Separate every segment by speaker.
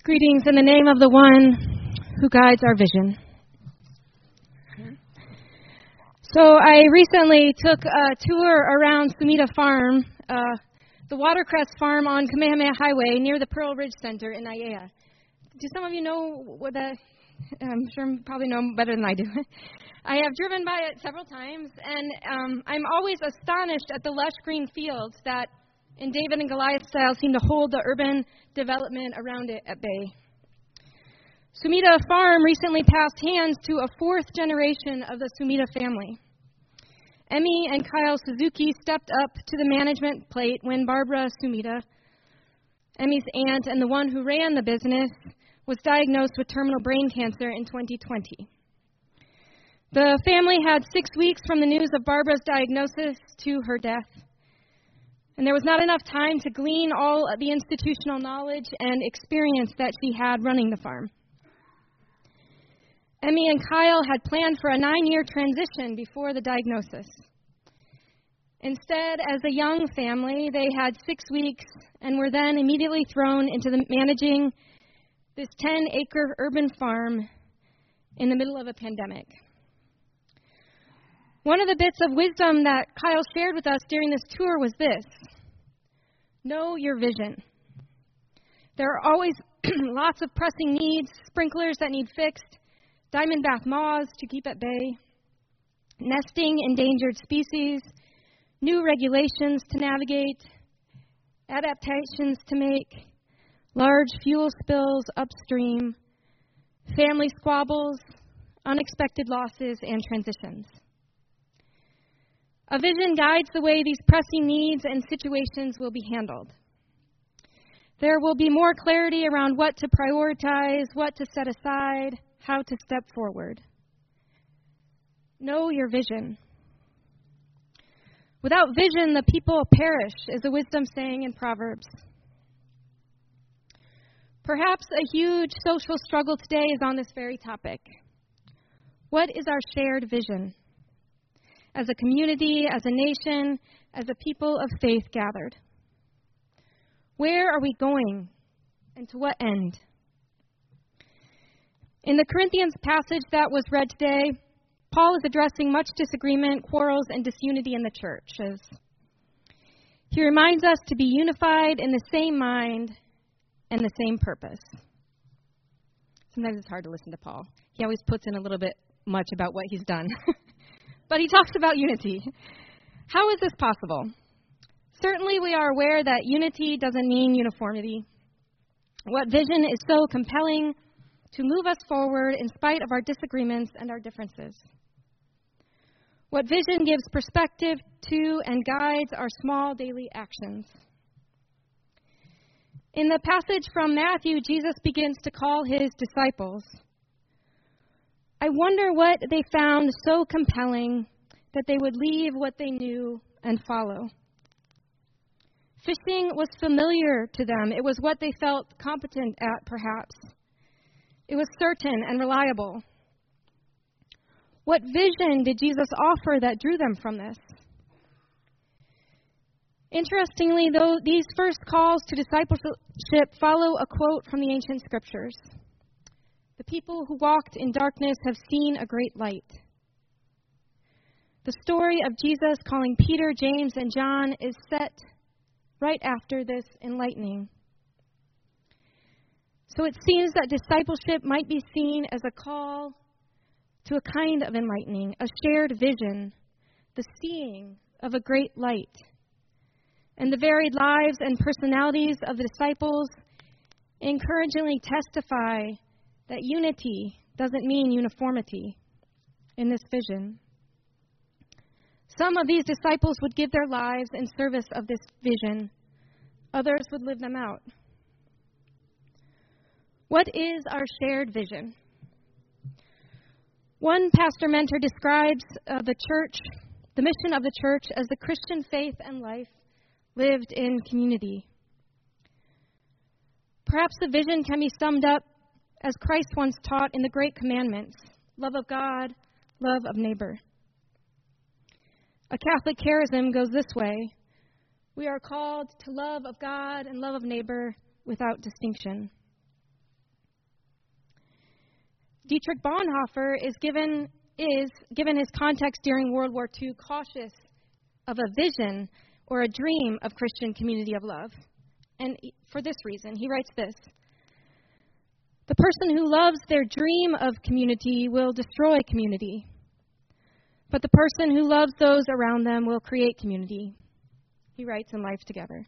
Speaker 1: Greetings in the name of the one who guides our vision. So I recently took a tour around Sumida Farm, the Watercress Farm on Kamehameha Highway near the Pearl Ridge Center in Aiea. Do some of you know what that? I'm sure you probably know better than I do. I have driven by it several times, and I'm always astonished at the lush green fields that, in David and Goliath style, seem to hold the urban development around it at bay. Sumida Farm recently passed hands to a fourth generation of the Sumida family. Emmy and Kyle Suzuki stepped up to the management plate when Barbara Sumida, Emmy's aunt and the one who ran the business, was diagnosed with terminal brain cancer in 2020. The family had 6 weeks from the news of Barbara's diagnosis to her death. And there was not enough time to glean all of the institutional knowledge and experience that she had running the farm. Emmy and Kyle had planned for a 9-year transition before the diagnosis. Instead, as a young family, they had 6 weeks and were then immediately thrown into managing this 10-acre urban farm in the middle of a pandemic. One of the bits of wisdom that Kyle shared with us during this tour was this: know your vision. There are always lots of pressing needs, sprinklers that need fixed, diamondback moths to keep at bay, nesting endangered species, new regulations to navigate, adaptations to make, large fuel spills upstream, family squabbles, unexpected losses, and transitions. A vision guides the way these pressing needs and situations will be handled. There will be more clarity around what to prioritize, what to set aside, how to step forward. Know your vision. Without vision, the people perish, is a wisdom saying in Proverbs. Perhaps a huge social struggle today is on this very topic. What is our shared vision? As a community, as a nation, as a people of faith gathered. Where are we going, and to what end? In the Corinthians passage that was read today, Paul is addressing much disagreement, quarrels, and disunity in the church. He reminds us to be unified in the same mind and the same purpose. Sometimes it's hard to listen to Paul. He always puts in a little bit much about what he's done. But he talks about unity. How is this possible? Certainly we are aware that unity doesn't mean uniformity. What vision is so compelling to move us forward in spite of our disagreements and our differences? What vision gives perspective to and guides our small daily actions? In the passage from Matthew, Jesus begins to call his disciples. I wonder what they found so compelling that they would leave what they knew and follow. Fishing was familiar to them. It was what they felt competent at, perhaps. It was certain and reliable. What vision did Jesus offer that drew them from this? Interestingly, though, these first calls to discipleship follow a quote from the ancient scriptures. The people who walked in darkness have seen a great light. The story of Jesus calling Peter, James, and John is set right after this enlightening. So it seems that discipleship might be seen as a call to a kind of enlightening, a shared vision, the seeing of a great light. And the varied lives and personalities of the disciples encouragingly testify that unity doesn't mean uniformity in this vision. Some of these disciples would give their lives in service of this vision. Others would live them out. What is our shared vision? One pastor mentor describes the church, the mission of the church, as the Christian faith and life lived in community. Perhaps the vision can be summed up as Christ once taught in the Great Commandments: love of God, love of neighbor. A Catholic charism goes this way: we are called to love of God and love of neighbor without distinction. Dietrich Bonhoeffer is given his context during World War II cautious of a vision or a dream of Christian community of love. And for this reason, he writes this: the person who loves their dream of community will destroy community, but the person who loves those around them will create community. He writes in Life Together.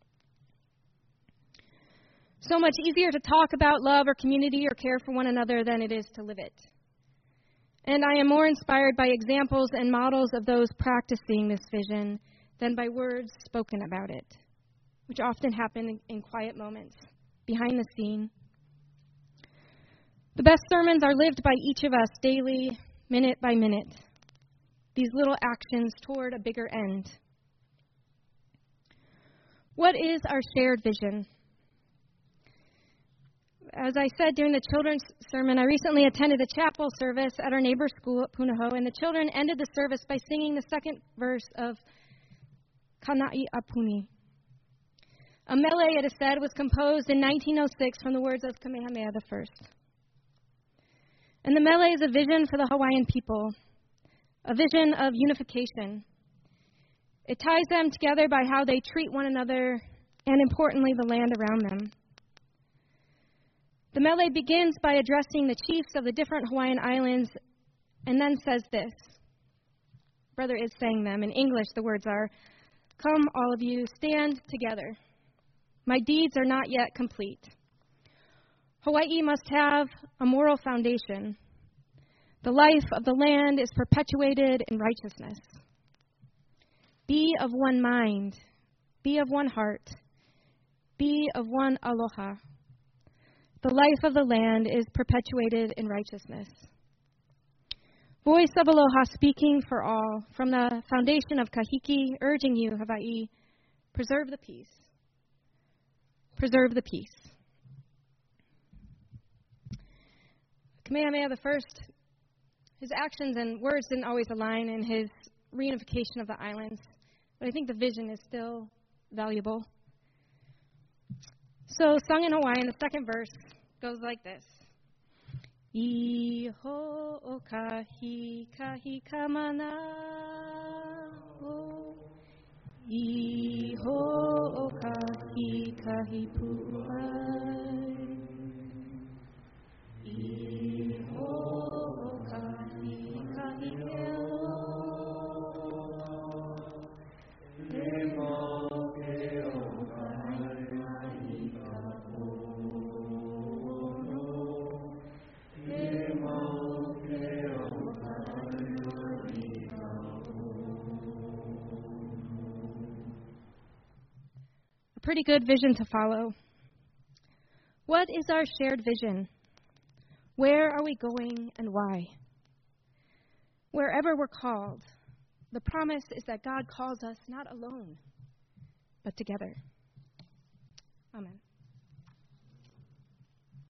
Speaker 1: So much easier to talk about love or community or care for one another than it is to live it. And I am more inspired by examples and models of those practicing this vision than by words spoken about it, which often happen in quiet moments, behind the scene. The best sermons are lived by each of us daily, minute by minute. These little actions toward a bigger end. What is our shared vision? As I said during the children's sermon, I recently attended a chapel service at our neighbor's school at Punahou, and the children ended the service by singing the second verse of Kana'i Apuni. A mele, it is said, was composed in 1906 from the words of Kamehameha I. And the mele is a vision for the Hawaiian people, a vision of unification. It ties them together by how they treat one another and, importantly, the land around them. The mele begins by addressing the chiefs of the different Hawaiian islands and then says this. Brother is saying them. In English, the words are, "Come, all of you, stand together. My deeds are not yet complete. Hawaii must have a moral foundation. The life of the land is perpetuated in righteousness. Be of one mind. Be of one heart. Be of one aloha. The life of the land is perpetuated in righteousness." Voice of aloha speaking for all, from the foundation of Kahiki, urging you, Hawaii, preserve the peace. Preserve the peace. Kamehameha I, his actions and words didn't always align in his reunification of the islands, but I think the vision is still valuable. So, sung in Hawaiian, the second verse goes like this. Iho o kahi kahi kamana o Iho o kahi kahi pu'ai Iho o kahi kahi kelo Pretty good vision to follow. What is our shared vision? Where are we going and why? Wherever we're called, the promise is that God calls us not alone, but together. Amen.